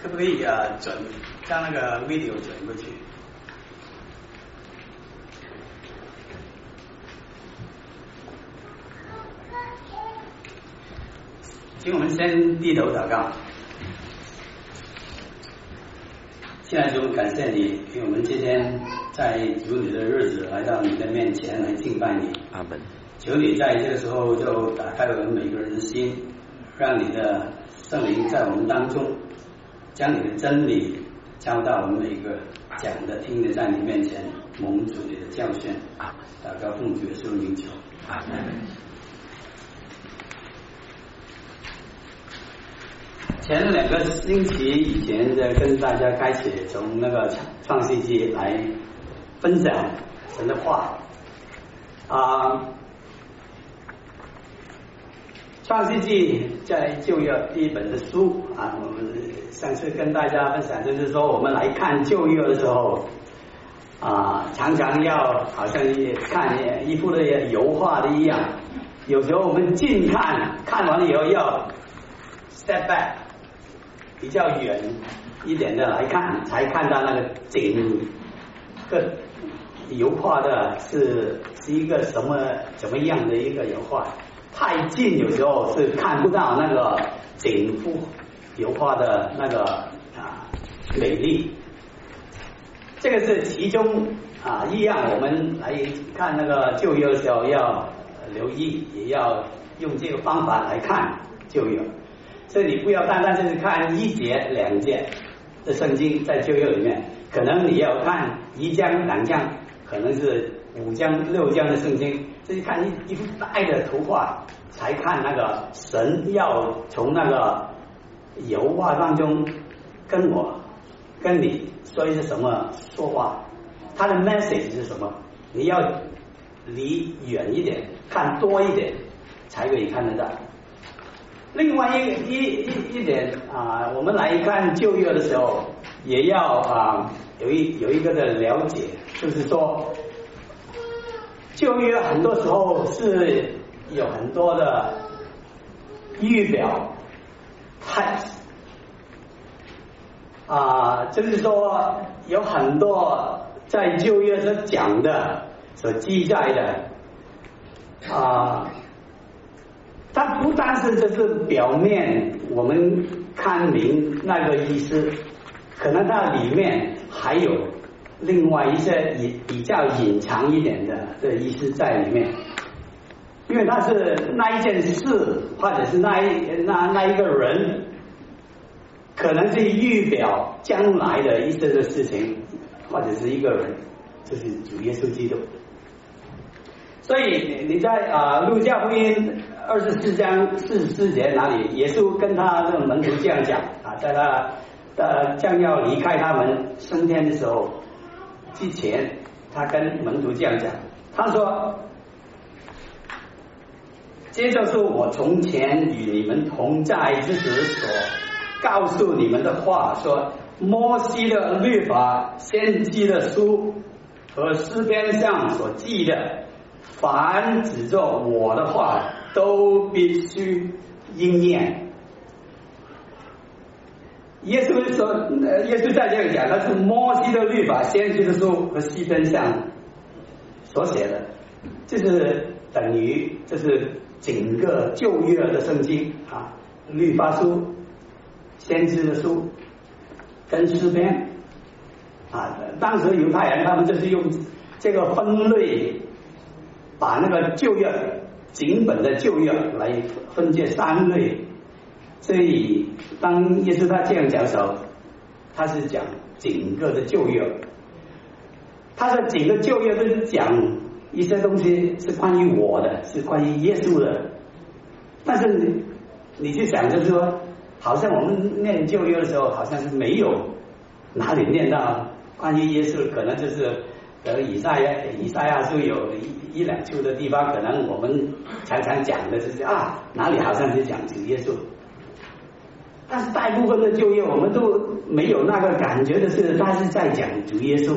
可不可以将那个 video 转过去？请我们先低头祷告。亲爱的主，感谢你给我们今天在主你的日子来到你的面前来敬拜你。 阿门。 求你在这个时候就打开我们每个人的心，让你的圣灵在我们当中，将你的真理教到我们每一个讲的听的，在你面前蒙主你的教训。祷告奉主耶稣名求。 阿门。 前2个星期以前的跟大家开始从那个创世纪来分享神的话创世纪在旧约第一本的书我们上次跟大家分享，就是说我们来看旧约的时候常常要好像看一幅的油画的一样，有时候我们近看完了以后要 step back， 比较远一点的来看，才看到那个整个油画的是一个怎么样的一个油画。太近有时候是看不到那个整幅油画的那个美丽。这个是其中一样，我们来看那个旧约的时候要留意，也要用这个方法来看旧约。所以你不要单单就是看1节2节的圣经，在旧约里面，可能你要看1章2章，可能是5章6章的圣经，就是看一幅大的图画，才看那个神要从那个油画当中跟我跟你说一些什么说话，他的 message 是什么，你要离远一点，看多一点，才可以看得到。另外一点我们来看旧约的时候，也要有一个的了解，就是说旧约很多时候是有很多的预表 types 就是说有很多在旧约所讲的所记载的它不单是就是表面我们看明那个意思，可能它里面还有另外一些比较隐藏一点的意思在里面，因为它是那一件事，或者是那一个人，可能是预表将来的一些的事情，或者是一个人，就是主耶稣基督。所以你在路加福音24章44节那里，耶稣跟他的门徒这样讲在他将要离开他们升天的时候之前，他跟门徒这样讲，他说：这就是我从前与你们同在之时所告诉你们的话，说摩西的律法、先知的书和诗篇上所记的，凡指着我的话都必须应验。耶稣在这里讲，他是摩西的律法、先知的书和诗篇上所写的，就是等于这是整个旧约的圣经律法书、先知的书跟诗篇当时犹太人他们就是用这个分类，把那个旧约整本的旧约来分这3类。所以当耶稣他这样讲的时候，他是讲整个的旧约，他的整个旧约都是讲一些东西是关于我的，是关于耶稣的。但是你去想，就是说好像我们念旧约的时候，好像是没有哪里念到关于耶稣，可能就是以赛亚书有一两处的地方，可能我们常常讲的就是哪里好像是讲主耶稣，但是大部分的旧约我们都没有那个感觉的是他是在讲主耶稣。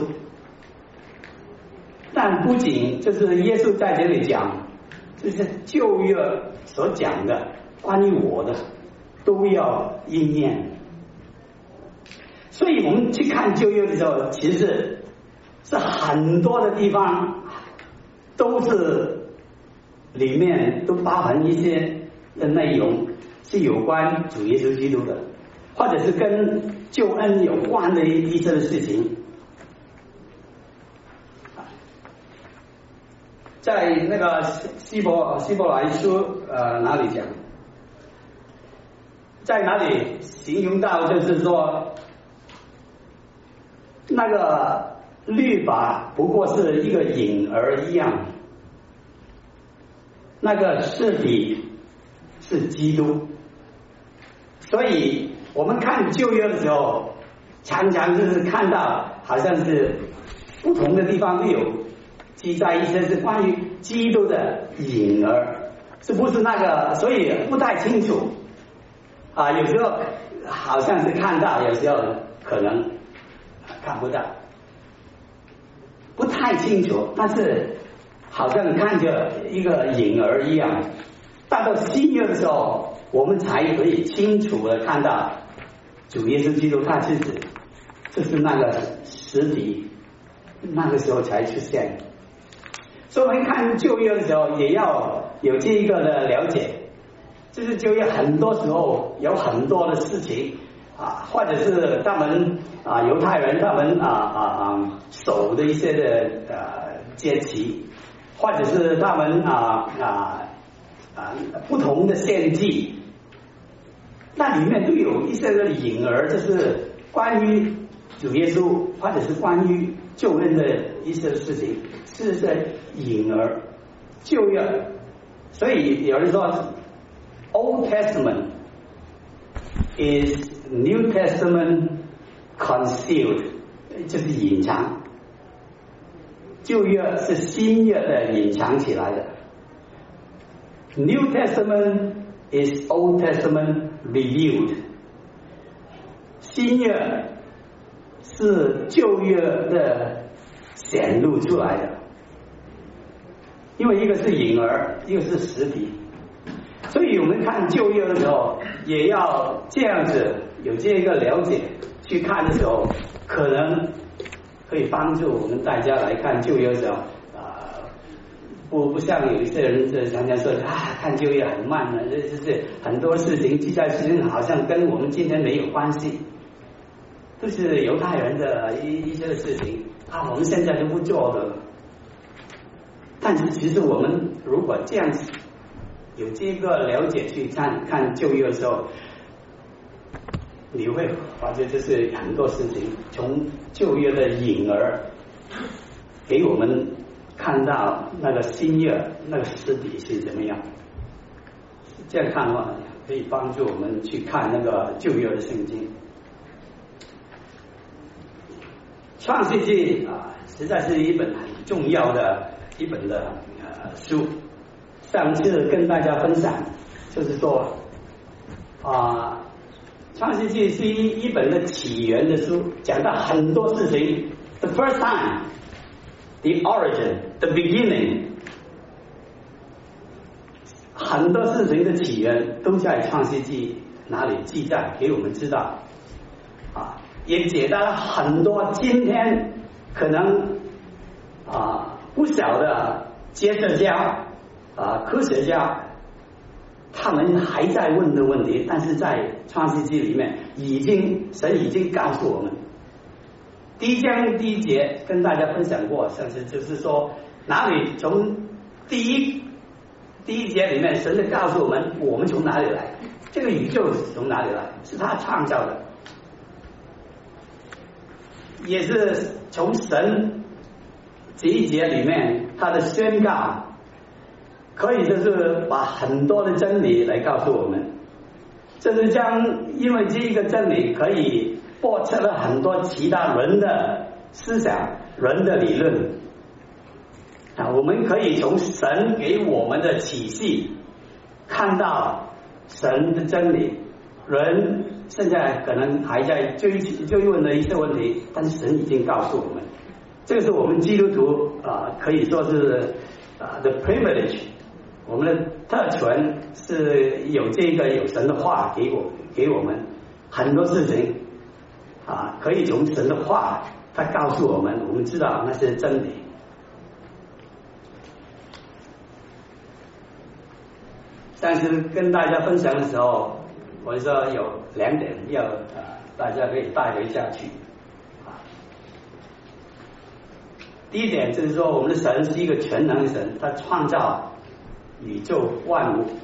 但不仅就是耶稣在这里讲，就是旧约所讲的关于我的都要应验。 所以我们去看旧约的时候，其实是很多的地方都是里面都包含一些的内容是有关主耶稣基督的，或者是跟救恩有关的一些事情。在那个希伯来书哪里讲？在哪里形容到就是说，那个律法不过是一个影儿一样，那个实体是基督。所以我们看旧约的时候，常常就是看到好像是不同的地方都有记载一些是关于基督的影儿，是不是那个？所以不太清楚啊，有时候好像是看到，有时候可能看不到，不太清楚，但是好像看着一个影儿一样。到新约的时候，我们才可以清楚的看到主耶稣基督他自己就是那个实体，那个时候才出现。所以我们看旧约的时候，也要有这一个的了解，就是旧约很多时候有很多的事情啊，或者是他们犹太人他们守的一些的节期，或者是他们不同的献祭，那里面都有一些的影儿，就是关于主耶稣或者是关于救恩的一些事情，是在影儿旧约。所以有人说 Old Testament is New Testament concealed， 就是隐藏，旧约是新约的隐藏起来的。New Testament is Old Testament revealed， 新约是旧约的显露出来的，因为一个是影儿，一个是实体，所以我们看旧约的时候，也要这样子有这个了解，去看的时候，可能可以帮助我们大家来看旧约的时候，不像有一些人常常说看旧约很慢呢，就是很多事情记载事情好像跟我们今天没有关系，都是犹太人的一些事情我们现在都不做的。但是其实我们如果这样子有这个了解去看旧约的时候，你会发觉就是很多事情从旧约的影儿给我们看到那个新约那个实体是怎么样。这样看的话，可以帮助我们去看那个旧约的圣经。创世纪实在是一本很重要的一本的书。上次跟大家分享就是说创世纪是一本的起源的书，讲到很多事情。The first time, the origin, the beginning， 很多事情的起源都在创世纪哪里记载给我们知道也解答了很多今天可能不晓的哲学家科学家他们还在问的问题，但是在创世纪里面神已经告诉我们。第一章第一节跟大家分享过，上次就是说哪里从第一节里面神就告诉我们从哪里来，这个宇宙是从哪里来，是他创造的，也是从神这一节里面他的宣告，可以就是把很多的真理来告诉我们，甚至因为这一个真理可以驳斥了很多其他人的思想、人的理论我们可以从神给我们的启示看到神的真理。人现在可能还在追问的一些问题，但是神已经告诉我们，这个是我们基督徒可以说是the privilege， 我们的特权是有这个有神的话给我们很多事情可以从神的话，他告诉我们，我们知道那是真理。上次跟大家分享的时候，我说有2点要大家可以带回家去。第一点就是说，我们的神是一个全能的神，他创造宇宙万物，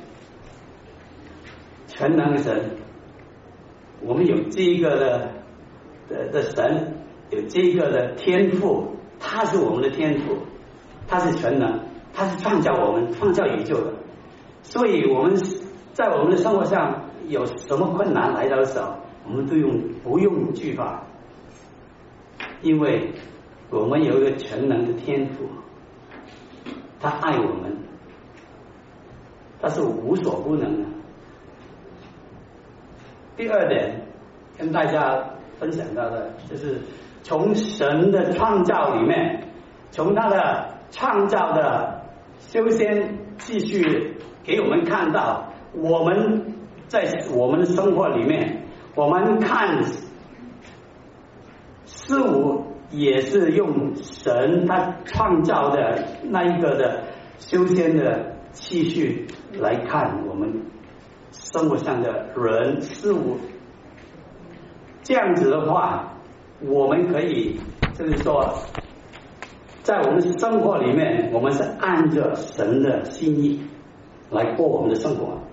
全能的神。我们有这一个的神，有这一个的天赋，他是我们的天赋，他是全能，他是创造我们、创造宇宙的。所以我们在我们的生活上有什么困难来到的时候，我们都不用惧怕，因为我们有一个全能的天赋，他爱我们，他是无所不能的。第二点跟大家分享到的就是从神的创造里面，从他的创造的修仙继续给我们看到，我们在我们的生活里面，我们看事物也是用神他创造的那一个的修仙的器具来看我们生活上的人事物。这样子的话，我们可以就是说，在我们的生活里面，我们是按着神的心意来过我们的生活。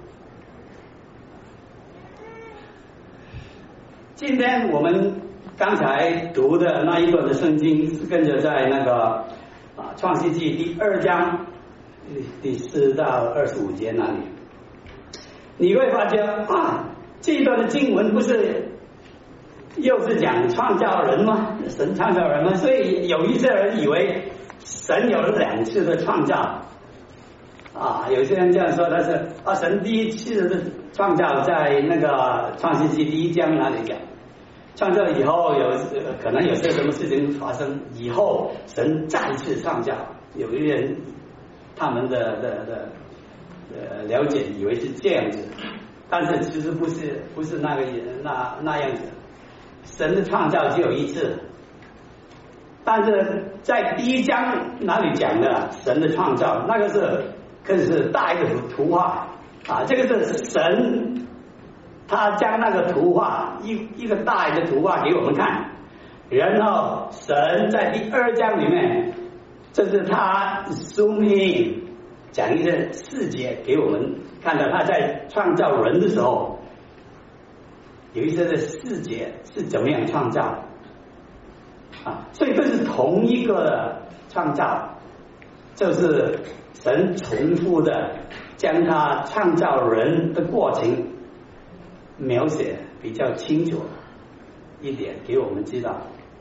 今天我们刚才读的那一段的圣经是跟着在那个创世纪第2章第4到25节那里，你会发觉这一段的经文不是又是讲创造人吗？神创造人吗？所以有一些人以为神有了2次的创造有些人这样说，他是神第一次的创造在那个创世纪第1章那里讲，创造以后可能有些什么事情发生以后，神再次创造。有一人他们的了解以为是这样子，但是其实不是那样子。神的创造只有1次，但是在第1章哪里讲的神的创造，那个是更是大一个图画这个是神他将那个图画一个大的图画给我们看，然后神在第2章里面，这是他zoom in讲一个细节给我们看到，他在创造人的时候有一些的细节是怎么样创造所以这是同一个的创造，就是神重复的将他创造人的过程描写比较清楚一点给我们知道。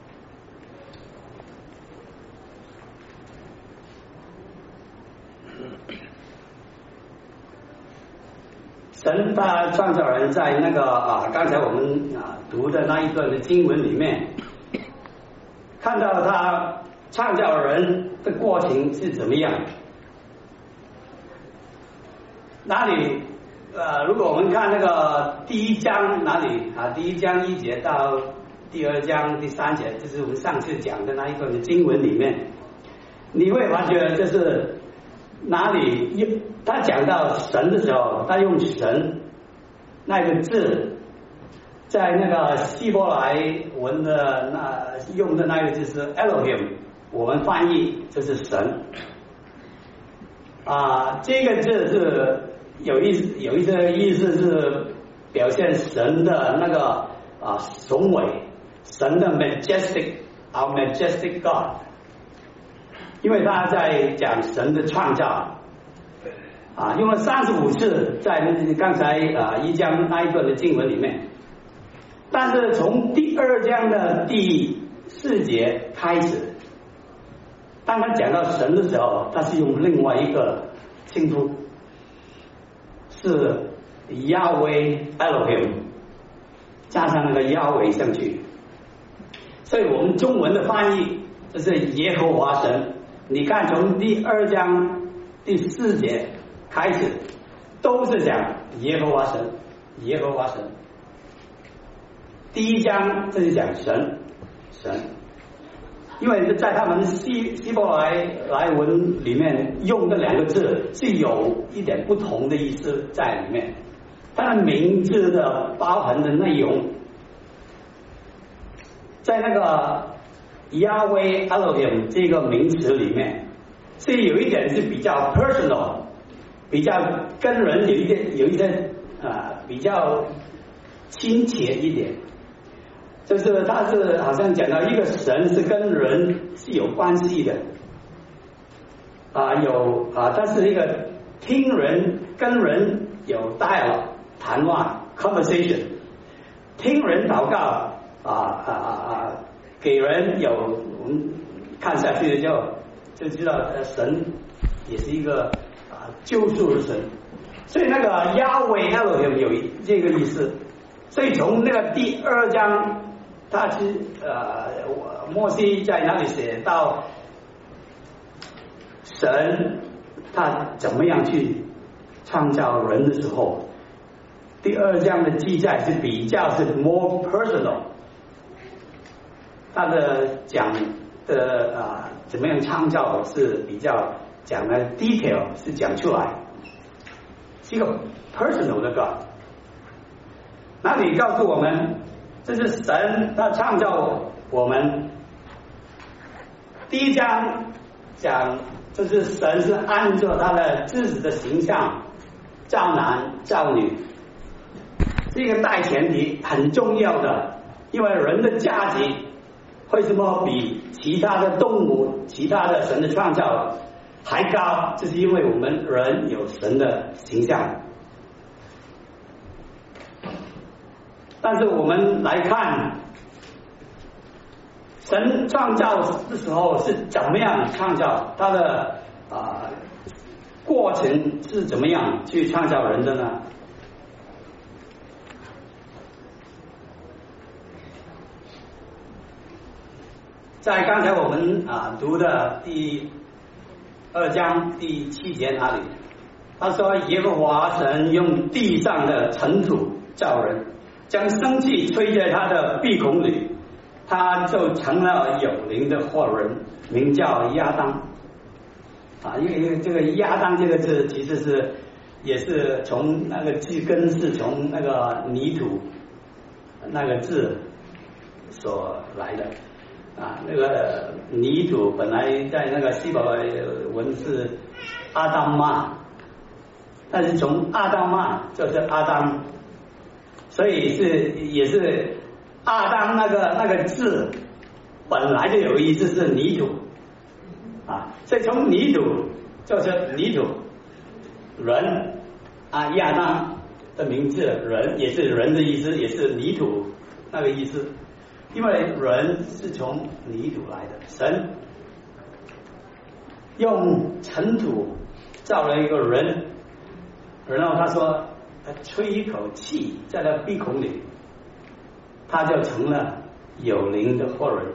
神他创造人在那个刚才我们读的那一段的经文里面，看到他创造人的过程是怎么样。哪里如果我们看那个第1章哪里第1章1节到第2章第3节，就是我们上次讲的那一段的经文里面，你会发觉就是哪里他讲到神的时候，他用神那个字，在那个希伯来文的用的那个字是 Elohim， 我们翻译就是神这个字是有一些意思是表现神的那个雄伟，神的 majestic，our majestic God， 因为他在讲神的创造用了35次在刚才1章那一段的经文里面，但是从第2章的第4节开始，当他讲到神的时候，他是用另外一个称呼，是 Yahweh Elohim 加上那个 Yahweh 上去，所以我们中文的翻译就是耶和华神。你看从第2章第4节开始都是讲耶和华神，耶和华神第一章这是讲神，因为在他们希伯来文里面用的两个字是有一点不同的意思在里面，它的名字的包含的内容，在那个Yahweh Elohim 这个名词里面，是有一点是比较 personal， 比较跟人有一些比较亲切一点。就是他是好像讲到一个神是跟人是有关系的，他是一个听人跟人有 dialogue 谈话 conversation， 听人祷告给人有我们看下去就知道神也是一个救赎的神，所以那个 Yahweh Elohim 有这个意思，所以从那个第2章。他摩西在那里写到神他怎么样去创造人的时候，第2章的记载是比较是 more personal， 他的讲的怎么样创造是比较讲的 detail 是讲出来，是一个 personal 的God， 那里告诉我们。这是神他创造我们。第1章讲，这是神是按照他的自己的形象造男造女，这个大前提很重要的，因为人的价值为什么比其他的动物、其他的神的创造还高？就是因为我们人有神的形象。但是我们来看，神创造的时候是怎么样创造，他的过程是怎么样去创造人的呢？在刚才我们读的第2章第7节那里，他说耶和华神用地上的尘土造人，将生气吹在他的鼻孔里，他就成了有灵的活人，名叫亚当。因为这个亚当这个字其实也是从那个字根是从那个泥土那个字所来的。那个泥土本来在那个希伯来文是阿当玛，但是从阿当玛就是阿当。所以也是阿当那个字本来就有意思是泥土所以从泥土就是泥土人亚当的名字人也是人的意思，也是泥土那个意思，因为人是从泥土来的，神用尘土造了一个人，然后他说他吹一口气在他鼻孔里，他就成了有灵的活人。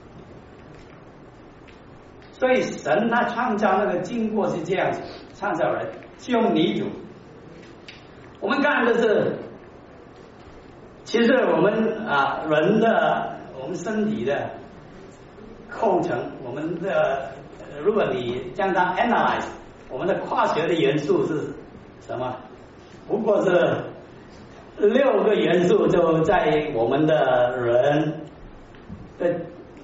所以神他创造那个经过是这样子，创造人是用泥土。我们看的是，其实我们人的我们身体的构成，我们的如果你将它 analyze， 我们的化学的元素是什么？不过是6个元素就在我们的人的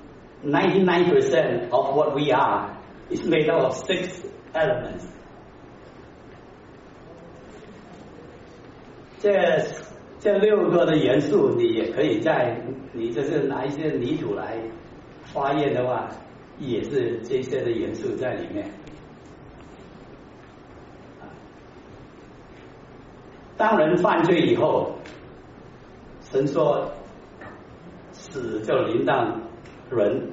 99% of what we are is made up of 6 elements。这6个的元素，你也可以你就是拿一些泥土来化验的话，也是这些的元素在里面。当人犯罪以后，神说死就临到人，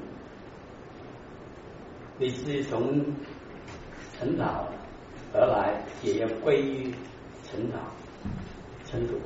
你是从尘土而来，也要归于尘土。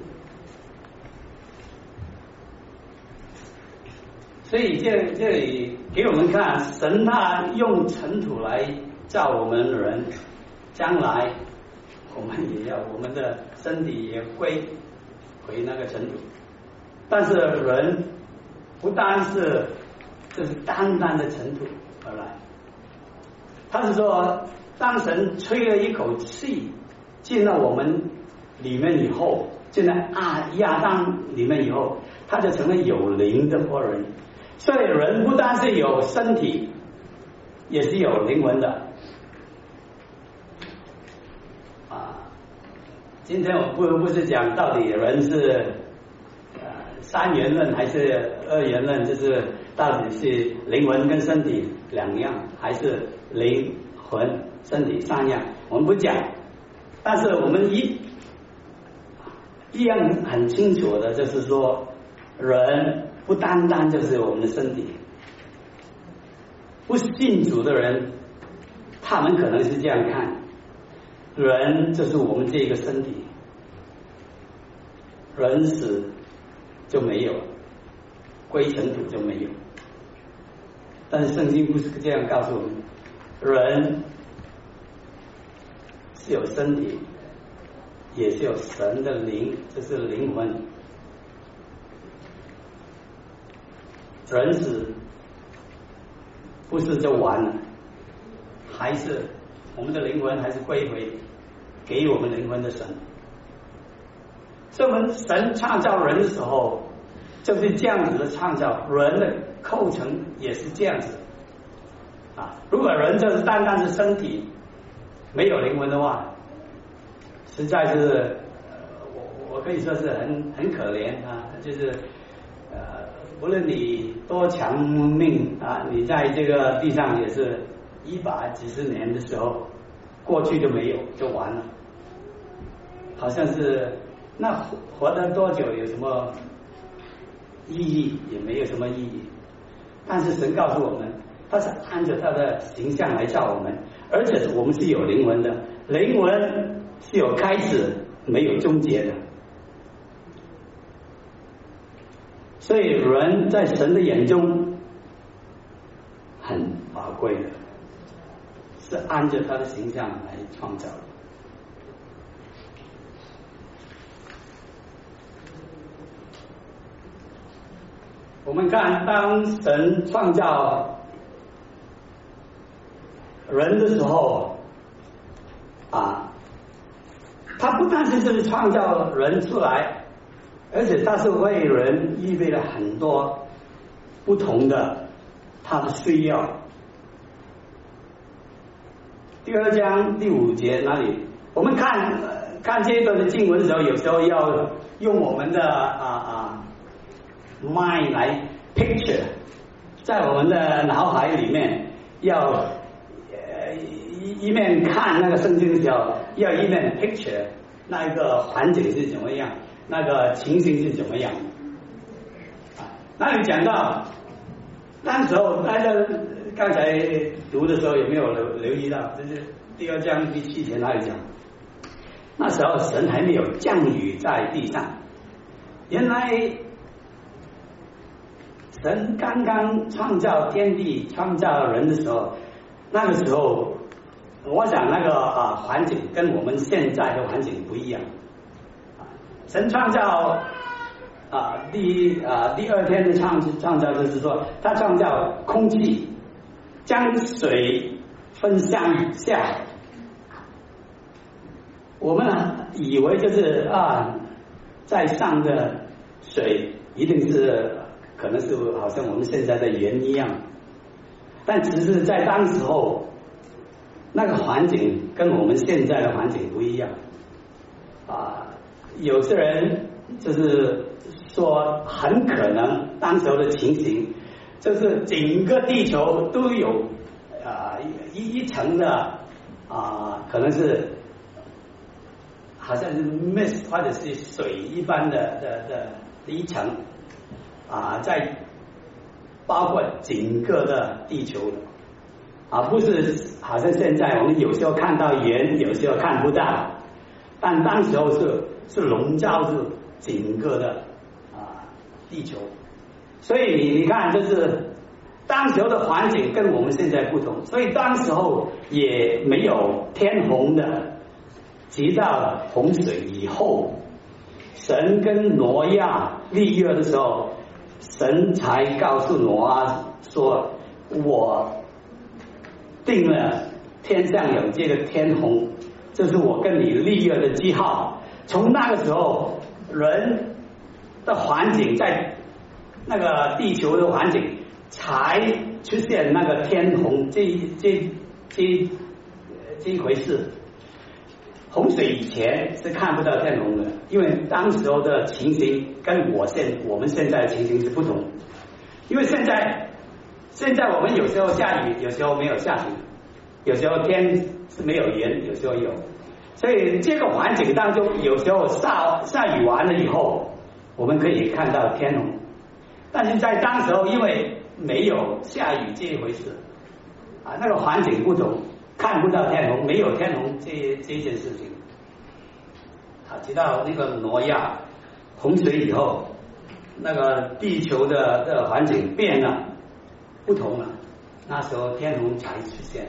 所以这里给我们看，神他用尘土来造我们人，将来我们也要我们的身体也归回那个尘土。 但是人不单是就是单单的尘土而来，他是说，当神吹了一口气进了我们里面以后，进了亚当里面以后，他就成了有灵的活人。所以人不单是有身体，也是有灵魂的。今天我不是讲到底人是三元论还是二元论，就是到底是灵魂跟身体两样，还是灵魂身体三样，我们不讲。但是我们一样很清楚的，就是说人不单单就是我们的身体，不信主的人他们可能是这样看，人就是我们这个身体，人死就没有，归尘土就没有。但是圣经不是这样告诉我们，人是有身体，也是有神的灵，这是灵魂。人死不是就完了，还是我们的灵魂还是归回给我们灵魂的神。所以我们神创造人的时候就是这样子的创造，人的构成也是这样子啊。如果人就是单单是身体没有灵魂的话，实在是我可以说是很可怜啊，就是无论你多强命啊，你在这个地上也是100几十年的时候，过去就没有，就完了，好像是那活得多久有什么意义？也没有什么意义。但是神告诉我们，他是按照他的形象来造我们，而且我们是有灵魂的，灵魂是有开始没有终结的。所以人在神的眼中很宝贵的，是按照他的形象来创造的。我们看，当神创造人的时候啊，他不但是就是创造人出来，而且他是为人预备了很多不同的他的需要。第2章第5节那里，我们看这一段的经文的时候，有时候要用我们的mind 来 picture， 在我们的脑海里面要一面看那个圣经的时候，要一面 picture 那一个环境是怎么样，那个情形是怎么样。那里讲到那时候，大家刚才读的时候有没有留意到？就是第2章第7节那里讲，那时候神还没有降雨在地上，原来神刚刚创造天地、创造人的时候，那个时候，我想那个环境跟我们现在的环境不一样。神创造第2天的创造就是说，他创造空气，将水分向下。我们以为就是在上的水一定是可能是好像我们现在的盐一样，但只是在当时候那个环境跟我们现在的环境不一样有些人就是说很可能当时候的情形就是整个地球都有一层的可能是好像是 mist 或者是水一般的一层在包括整个的地球的不是好像现在我们有时候看到圆，有时候看不到，但当时候是笼罩住整个的地球。所以你看，就是当时候的环境跟我们现在不同，所以当时候也没有天洪的，直到洪水以后，神跟挪亚立约的时候，神才告诉挪亚说：“我定了天上有这个天虹，这是我跟你立约的记号。”从那个时候，人的环境在那个地球的环境才出现那个天虹这一回事。洪水以前是看不到天虹的，因为当时候的情形跟我们现在的情形是不同。因为现在我们有时候下雨，有时候没有下雨，有时候天是没有云，有时候有，所以这个环境当中，有时候下雨完了以后，我们可以看到天虹。但是在当时候，因为没有下雨这一回事啊，那个环境不同，看不到天虹，没有天虹这件事情啊。直到那个挪亚洪水以后，那个地球的环境变了，不同了，那时候天虹才出现。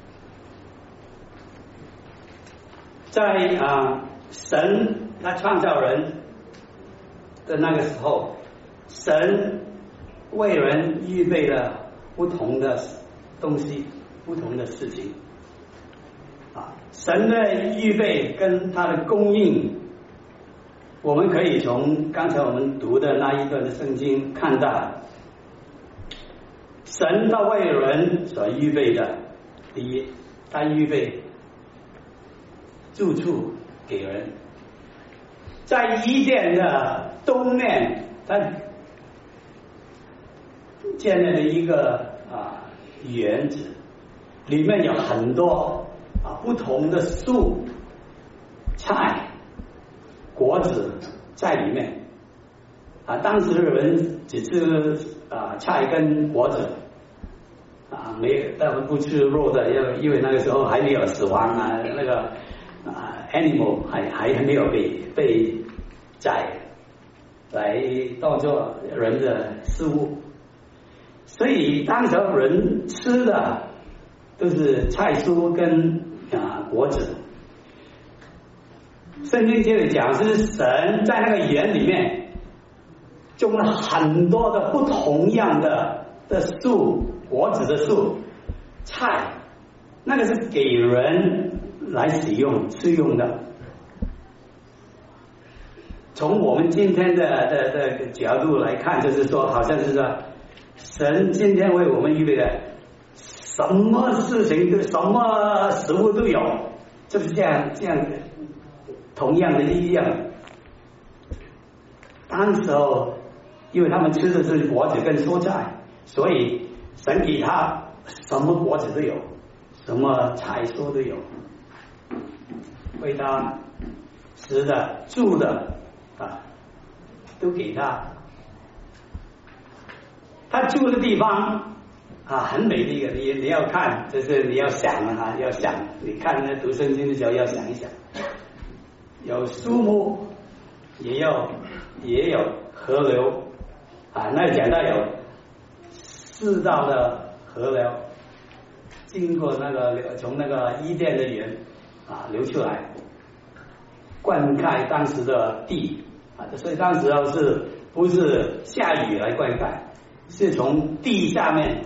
在神他创造人的那个时候，神为人预备了不同的东西，不同的事情啊。神的预备跟他的供应，我们可以从刚才我们读的那一段的圣经看到，神他为人所预备的，第一，他预备住处给人，在伊甸的东面，他建立了一个园子，里面有很多不同的树、菜、果子在里面啊。当时的人只吃菜跟果子他们不吃肉的，因为那个时候还没有死亡那个animal 还没有被宰来当作人的食物，所以当时人吃的都是菜蔬跟果子。圣经这里讲是神在那个园里面种了很多的不同样的树，果子的树、菜，那个是给人来使用吃用的。从我们今天的角度来看，就是说好像是说神今天为我们预备的什么事情什么食物都有，就是这样同样的一样。当时候因为他们吃的是果子跟蔬菜，所以神给他什么果子都有，什么菜蔬都有，为他吃的住的都给他。他住的地方很美丽的，你要看，就是你要想要想，你看那读圣经的时候要想一想，有树木，也有河流那讲到有4道的河流经过从那个伊甸的园流出来，灌溉当时的地所以当时是不是下雨来灌溉，是从地下面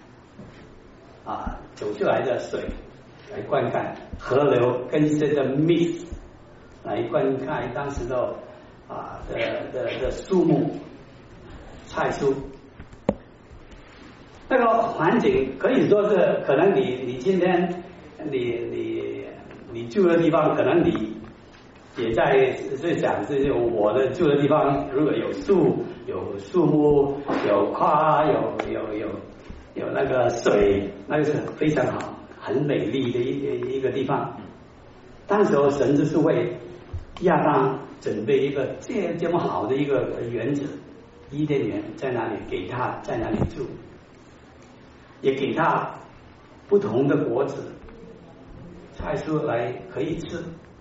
走出来的水来灌溉，河流跟这个 mix 来灌溉当时的树木、菜蔬。那个环境可以说是，可能你今天你住的地方，可能你也在想，就是我的住的地方如果有树、有树木、有花、有那个水，那个是非常好、很美丽的一个地方。当时候神就是为亚当准备一个这么好的一个园子，伊甸园在哪里，给他在哪里住，也给他不同的果子、菜蔬来可以吃。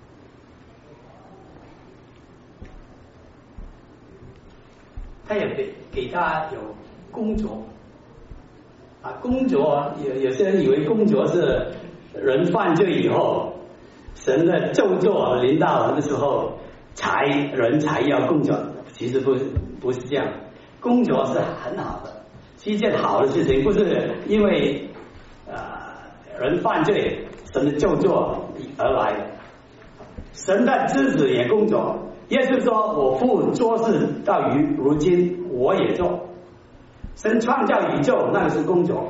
他也给他有工作工作有些人以为工作是人犯罪以后，神的咒詛临到的时候人才要工作， 其实不是这样，工作是很好的，是一件好的事情，不是因为人犯罪神的救助而来的。神的支持也工作，耶稣说我父做事到如今我也做。神创造宇宙那个是工作，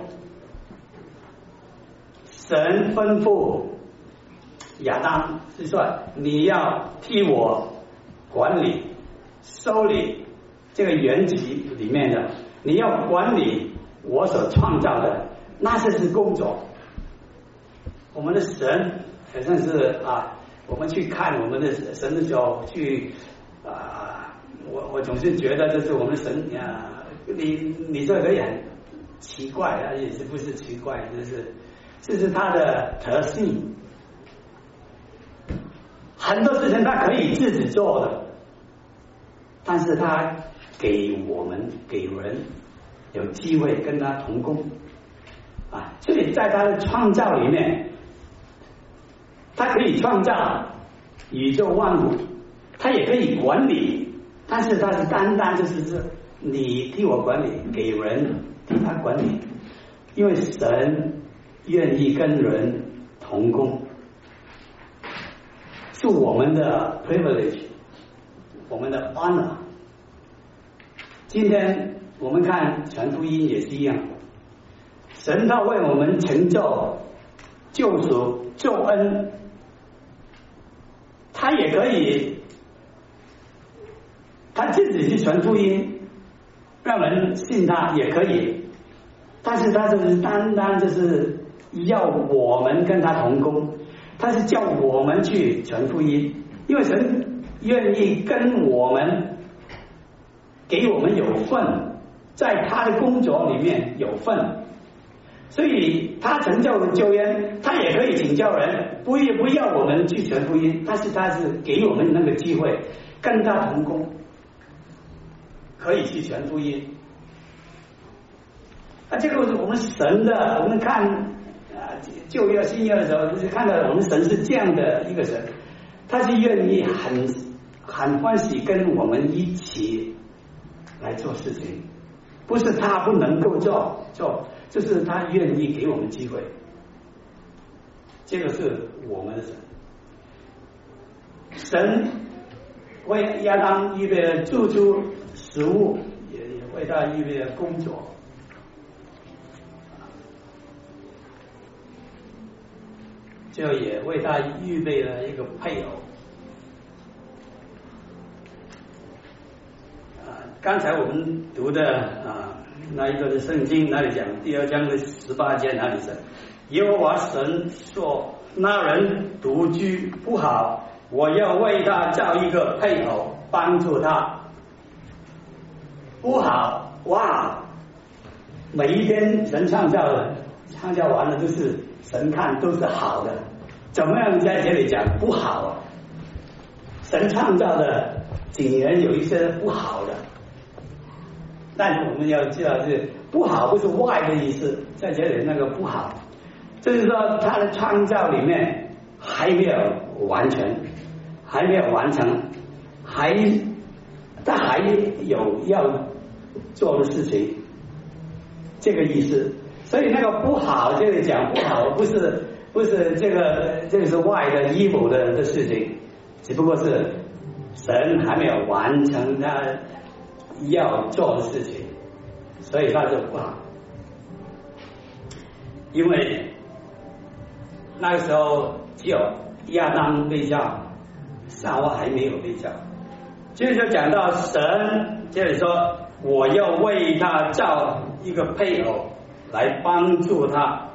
神吩咐亚当是说你要替我管理收理这个园集里面的，你要管理我所创造的，那是工作。我们的神好像是我们去看我们的神的时候去我总是觉得就是我们的神你这个也很奇怪，也是不是奇怪，这是他的特性，很多事情他可以自己做的，但是他给人有机会跟他同工所以在他的创造里面，他可以创造宇宙万物，他也可以管理，但是他是单单就是你替我管理，给人替他管理，因为神愿意跟人同工，是我们的 privilege， 我们的 honor。 今天我们看传福音也是一样，神他为我们成就救赎救恩，他也可以他自己去传福音让人信他也可以，但是他就是单单就是要我们跟他同工，他是叫我们去传福音，因为神愿意跟我们给我们有份，在他的工作里面有份，所以他成就的救恩，他也可以请教人，不要我们去传福音，但是他是给我们那个机会跟他同工，可以去传福音。这个是我们神的，我们看旧约新约的时候，就是看到我们神是这样的一个神，他是愿意很欢喜跟我们一起来做事情，不是他不能够做，就是他愿意给我们机会。这个是我们的神，神为亚当预备了住处食物，也为他预备了工作，就也为他预备了一个配偶。刚才我们读的那一段圣经哪里讲？2章的18节哪里讲？耶和华神说：“那人独居不好，我要为他造一个配偶，帮助他。”不好，哇！每一天神创造完了，就是神看都是好的，怎么样在这里讲不好啊？神创造的竟然有一些不好的。但是我们要知道，是不好不是坏的意思，在这里那个不好，就是说他的创造里面还没有完全，还没有完成，他还有要做的事情，这个意思。所以那个不好，这里讲不好，不是这个是坏的 evil 的事情，只不过是神还没有完成他要做的事情，所以他就不好。因为那个时候只有亚当被造，夏娃还没有被造。接着就讲到神这里说，我要为他造一个配偶来帮助他。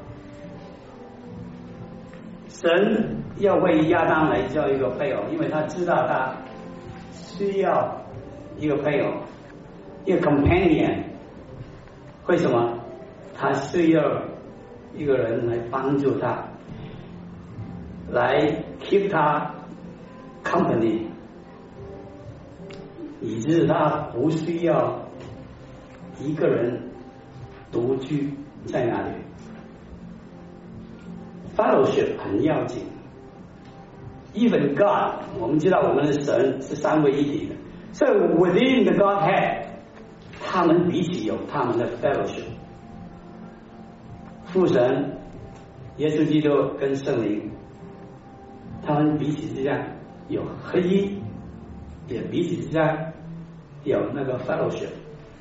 神要为亚当来造一个配偶，因为他知道他需要一个配偶，一个 companion。 为什么？他需要一个人来帮助他，来 keep 他 company， 以致他不需要一个人独居在那里。fellowship 很要紧。Even God， 我们知道我们的神是三位一体的， So within the Godhead， 他们彼此有他们的 fellowship。父神、耶稣基督跟圣灵，他们彼此之间有合一，也彼此之间有那个 fellowship。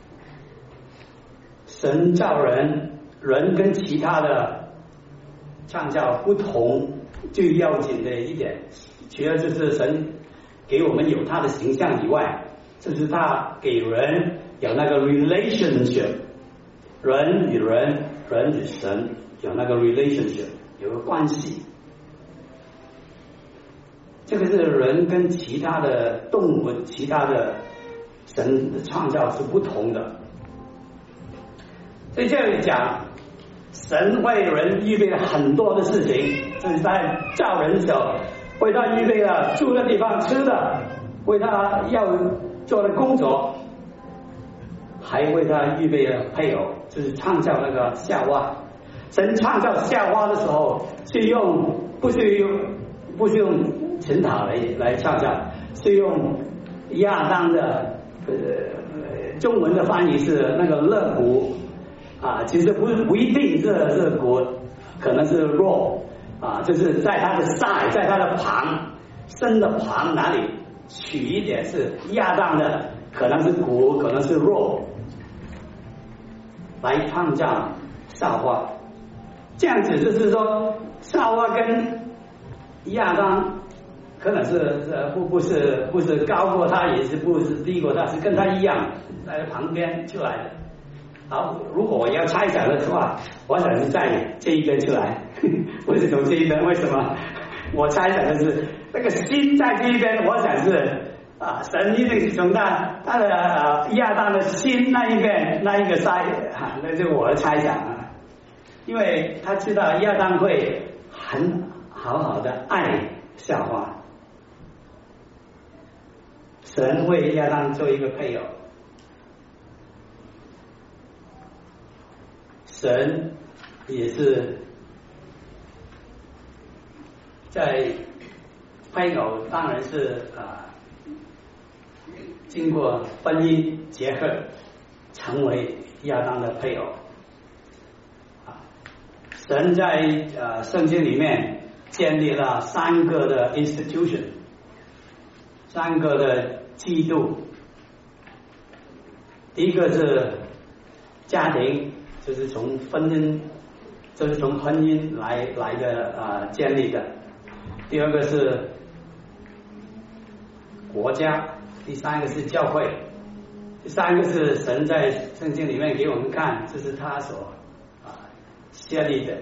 神造人，人跟其他的创造不同，最要紧的一点，除了就是神给我们有他的形象以外，就是他给人有那个 relationship， 人与人，人与神有那个 relationship， 有个关系。这个是人跟其他的动物、其他的神的创造是不同的。所以这里讲，神为人预备了很多的事情，就是在造人的时候，为他预备了住的地方、吃的，为他要做的工作，还为他预备了配偶，就是创造那个夏娃。神创造夏娃的时候，不是用陈塔来创造，是用亚当的中文的翻译是那个肋骨啊，其实不一定是肋骨，可能是肉啊，就是在他的side，在他的旁身的旁哪里取一点是亚当的，可能是骨，可能是肉，来创造夏娃。这样子就是说，夏娃跟亚当可能是不是高过他，也是不是低过他，是跟他一样在旁边出来的。好，如果我要猜想的话，我想是在这一边出来，不是从这一边。为什么？我猜想的是那个心在这一边，我想是神一定是从他的亚当的心那一边那一个side那是我的猜想啊。因为他知道亚当会很好好的爱夏娃，神为亚当做一个配偶，神也是在配偶当然是经过婚姻结合成为亚当的配偶。神在圣经里面建立了3个的 institution， 3个的制度。第一个是家庭，就是从婚姻来的建立的。第二个是国家，第三个是教会，第三个是神在圣经里面给我们看，这是他所设立的。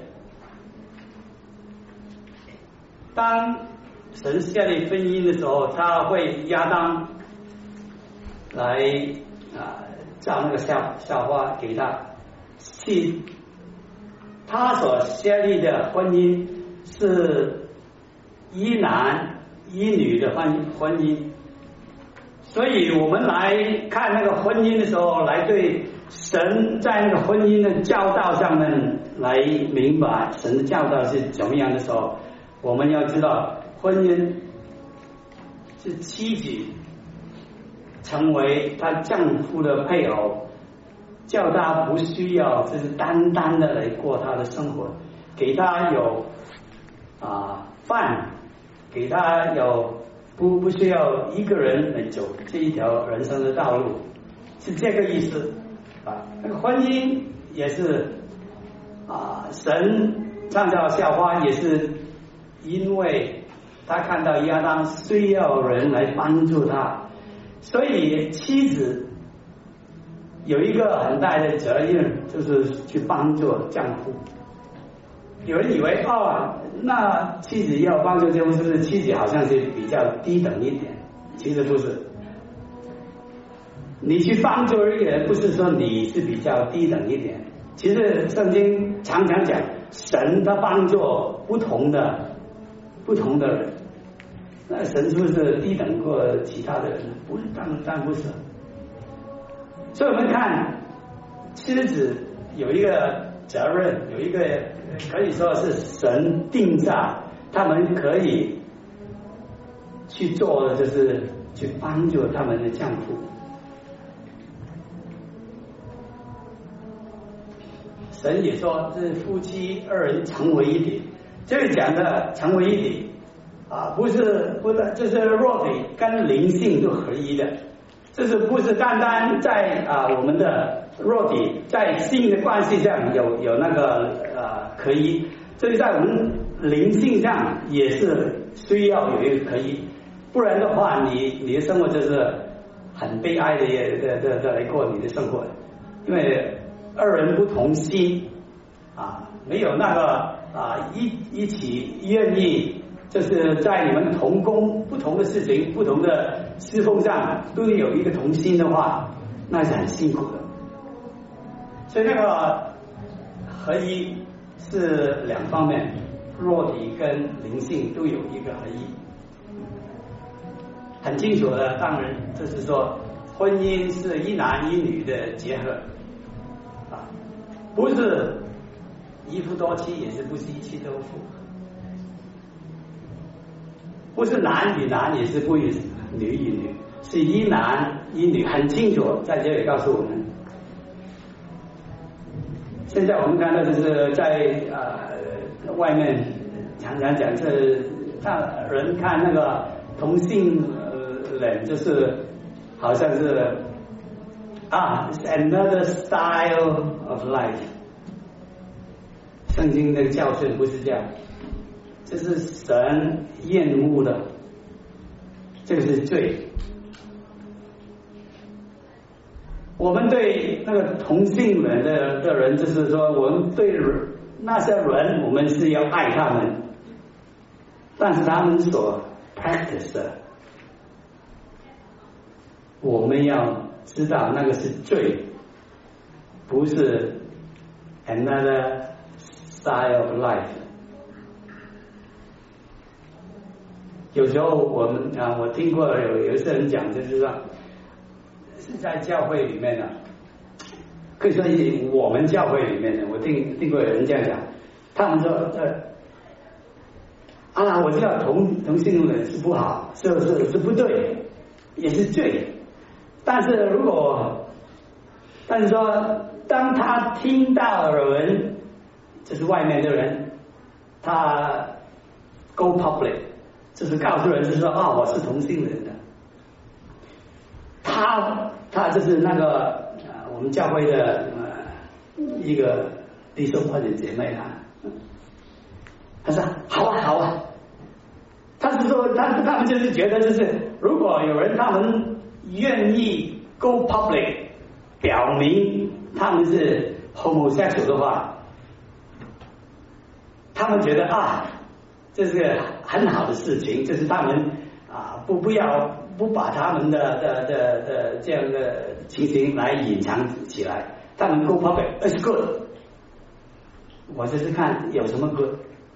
当神设立婚姻的时候，他会亚当来造那个夏娃给他，他所设立的婚姻是一男一女的婚姻，所以我们来看那个婚姻的时候，来对神在那个婚姻的教导上面来明白神的教导是怎么样的时候，我们要知道婚姻是妻子成为她丈夫的配偶，叫他不需要就是单单的来过他的生活，给他有饭，给他有不需要一个人来走这一条人生的道路，是这个意思。那个婚姻也是神创造夏娃也是因为他看到亚当需要人来帮助他，所以妻子有一个很大的责任，就是去帮助丈夫。有人以为那妻子要帮助丈夫，是不是妻子好像是比较低等一点？其实不是。你去帮助一个人，不是说你是比较低等一点。其实圣经常常讲，神他帮助不同的人，那神是不是低等过其他的人呢？不是，当然不是。所以我们看妻子有一个责任，有一个可以说是神定下他们可以去做的，就是去帮助他们的丈夫。神也说，这夫妻二人成为一体。这里讲的成为一体啊，不是，就是肉体跟灵性都合一的。这是不是单单在我们的肉体在性的关系上有那个合一，这是在我们灵性上也是需要有一个合一，不然的话，你的生活就是很悲哀的来过你的生活，因为二人不同心没有那个一起愿意，就是在你们同工不同的事情、不同的侍奉上都有一个同心的话，那是很辛苦的。所以那个合一是两方面，肉体跟灵性都有一个合一。很清楚的，当然就是说，婚姻是一男一女的结合不是一夫多妻，也是不是一妻多夫，不是男与男，也是不与女与女，是一男一女，很清楚在这里告诉我们。现在我们看到就是在外面常常讲是人看那个同性恋，就是好像是it's another style of life。圣经的教训不是这样，这是神厌恶的，这个是罪。我们对那个同性恋的人，就是说我们对那些人，我们是要爱他们，但是他们所 practice 的，我们要知道那个是罪，不是 another style of life。有时候我听过有一些人讲，就是说是在教会里面可以说我们教会里面我听过有人这样讲，他们说我知道同性恋是不好，是不对，也是罪，但是说当他听到的人，就是外面的人，他 go public， 就是告诉人就是说我是同性恋的，他就是那个我们教会的一个弟兄或者姐妹他说好啊，他是说他们就是觉得就是如果有人他们愿意 go public 表明他们是 homosexual 的话，他们觉得这是很好的事情，就是他们不把他们的这样的情形来隐藏起来，他们 go public is good。我就是看有什么 good。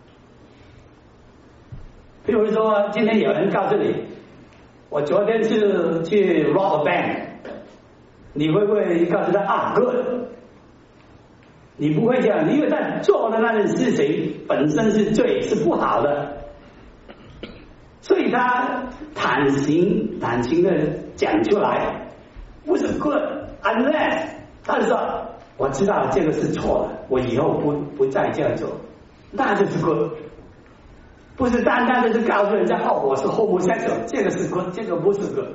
譬如说，今天有人告诉你，我昨天是去 rob a bank， 你会不会告诉他good？ 你不会这样，因为他做的那件事情本身是罪，是不好的，所以他坦情的讲出来，不是 good，unless 他就说我知道这个是错的，我以后不再这样做，那就是 good。不是单单的是告诉人家我是 homosexual， 这个是 good， 这个不是 good。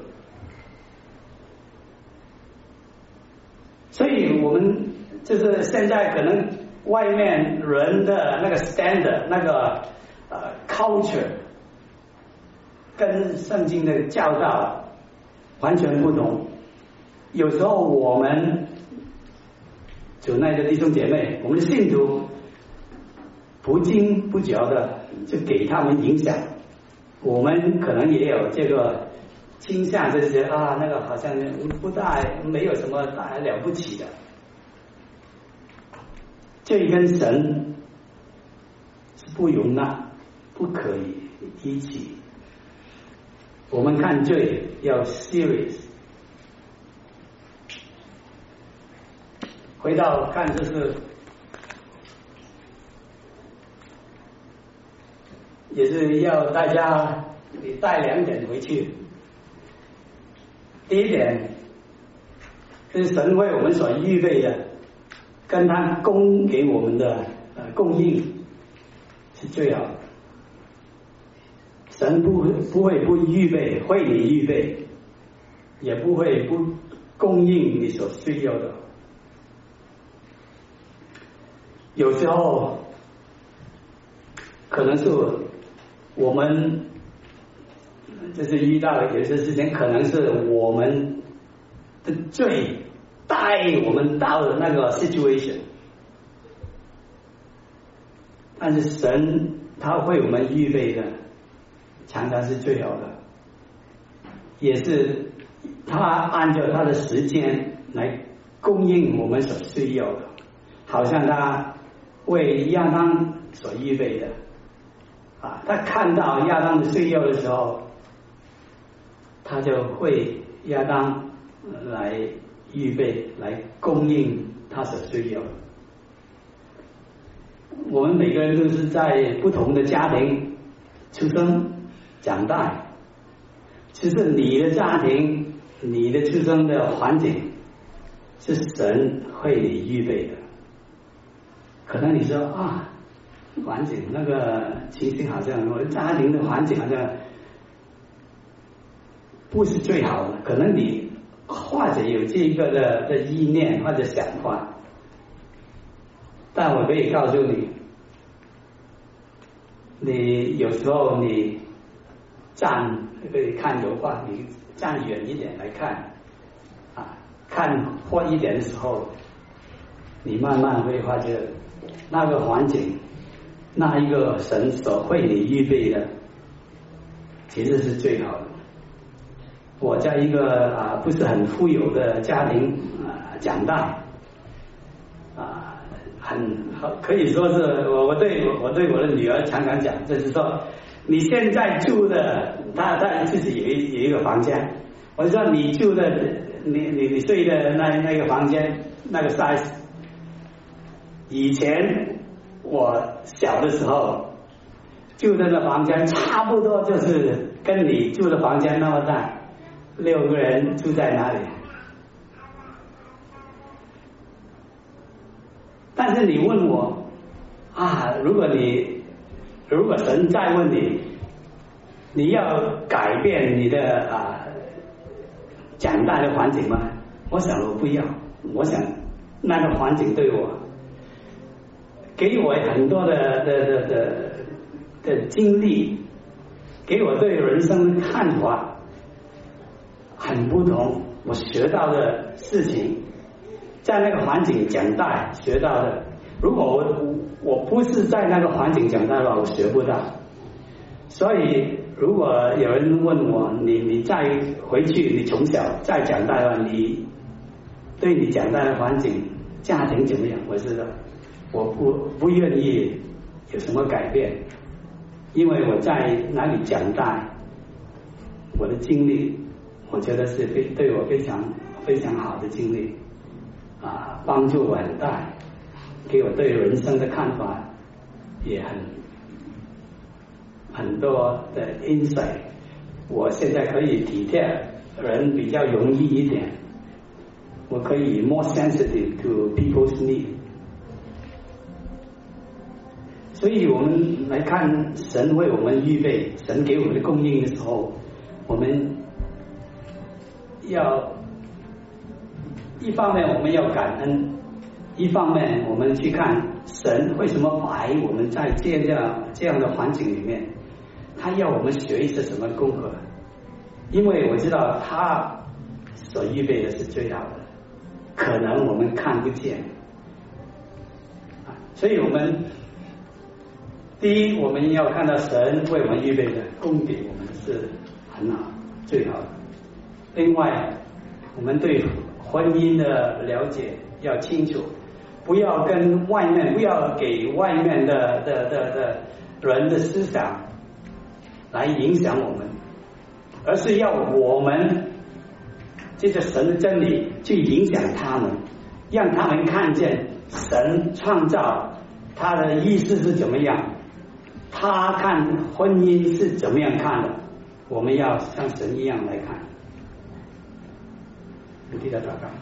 所以我们就是现在可能外面人的那个 standard 那个culture 跟圣经的教导完全不同。有时候我们主内的弟兄姐妹，我们的信徒不经不觉的就给他们影响，我们可能也有这个倾向，就是那个好像没有什么大了不起的。罪跟神是不容纳，不可以一起。我们看罪要 serious。回到看就是也是要大家你带2点回去。 第一点，就是神为我们所预备的，跟他供给我们的供应是最好的。神不会不预备，为你预备，也不会不供应你所需要的。有时候可能是我们就是遇到有些事情，可能是我们的罪带我们到了那个 situation， 但是神他为我们预备的常常是最好的，也是他按照他的时间来供应我们所需要的，好像他为亚当所预备的啊，他看到亚当的需要的时候，他就为亚当来预备，来供应他所需要的。我们每个人都是在不同的家庭出生长大，其实你的家庭、你的出生的环境是神为你预备的。可能你说啊，环境那个情形好像我的家庭的环境好像不是最好的，可能你或者有这个的意念或者想法，但我可以告诉你，你有时候你可以看油画，你站远一点来看啊，看或一点的时候，你慢慢会发觉那个环境，那一个神所为你预备的，其实是最好的。我在一个不是很富有的家庭长大，可以说是我对我的女儿常常讲，就是说你现在住的，他自己有一个房间，我就说你住的你睡的那个房间那个 size， 以前我小的时候住的那房间差不多就是跟你住的房间那么大，6个人住在哪里？但是你问我如果神再问你要改变你的长大的环境吗？我想我不要，我想那个环境对我给我很多的经历，给我对人生的看法很不同，我学到的事情，在那个环境长大学到的，如果我不是在那个环境长大的话，我学不到。所以如果有人问我，你再回去，你从小再长大的话，你对你长大的环境家庭怎么样？我知道我不愿意有什么改变，因为我在哪里长大，我的经历我觉得是对我非常非常好的经历帮助我很大，给我对人生的看法也很多的 insight。 我现在可以体贴人比较容易一点，我可以 more sensitive to people's need。 所以我们来看神为我们预备，神给我们的供应的时候，我们要一方面我们要感恩，一方面我们去看神为什么摆我们在这样的环境里面，他要我们学一些什么功课，因为我知道他所预备的是最好的，可能我们看不见所以我们第一，我们要看到神为我们预备的供给我们是很好最好的。另外我们对婚姻的了解要清楚，不要跟外面，不要给外面的人的思想来影响我们，而是要我们借着神的真理去影响他们，让他们看见神创造他的意思是怎么样，他看婚姻是怎么样看的，我们要像神一样来看。 我替他祷告。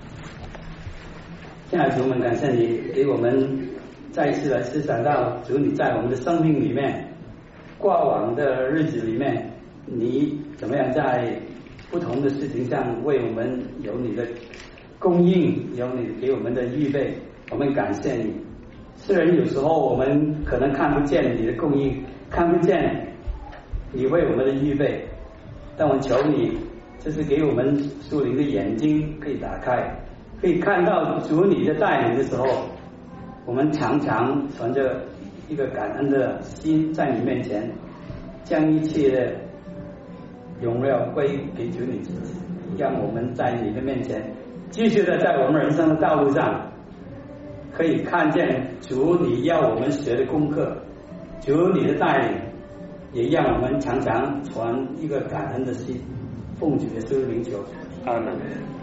亲爱的主们，感谢你给我们再一次来思想到，主你在我们的生命里面，过往的日子里面，你怎么样在不同的事情上为我们有你的供应，有你给我们的预备，我们感谢你。虽然有时候我们可能看不见你的供应，看不见你为我们的预备，但我求你，就是给我们属灵的眼睛可以打开，可以看到主你的带领的时候，我们常常存着一个感恩的心在你面前，将一切的荣耀归给主你自己，让我们在你的面前继续的在我们人生的道路上可以看见主你要我们学的功课，主你的带领，也让我们常常存一个感恩的心，奉主耶稣的名求，阿门。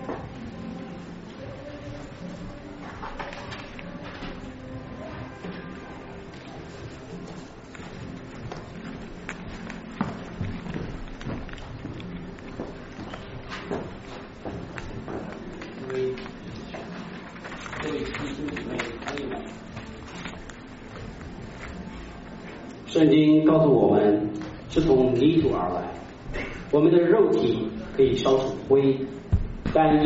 圣经告诉我们，是从泥土而来，我们的肉体可以烧成灰，但